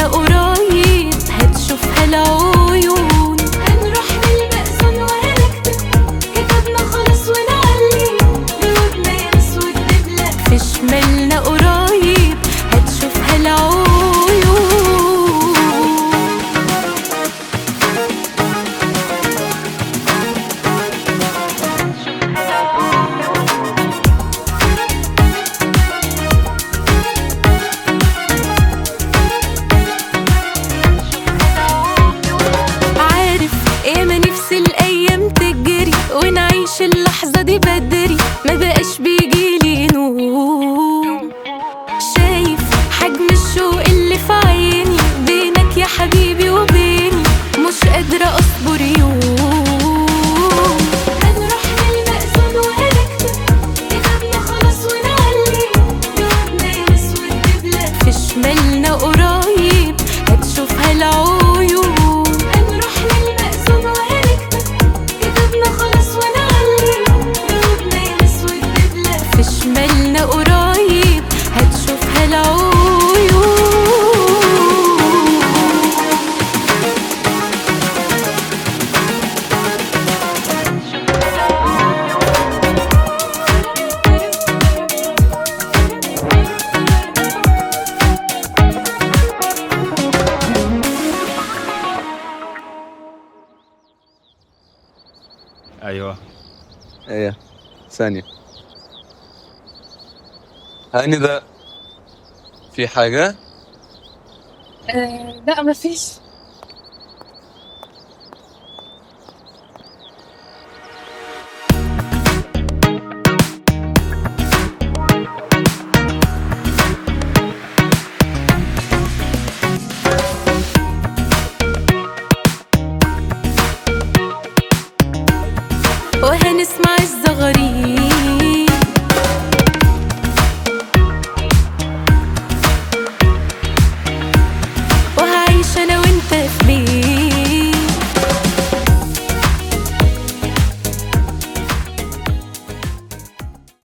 قريب هتشوفها العيون. هنروح للمأذون وهنكتب كتابنا خلاص ونعلي قلوبنا يا نسود نبلة في شمالنا قريب هتشوفها العيون. ونعيش اللحظة دي بدري ما بقاش بيجيلي نوم. شايف حجم الشوق اللي في عيني بينك يا حبيبي وبيني مش قادرة أصبر يوم. هنروح للمأذون وهنكتب كتابنا خلاص ونعلي قلوبنا يا نسود نبلة في شمالنا قريب هتشوفها العيون. شمالنا قريب هتشوفها العيون. ايوه ايه ثانية هاني ده في حاجة؟ لا مفيش. وهنسمع الزغاريد وهعيش انا وانت في بيت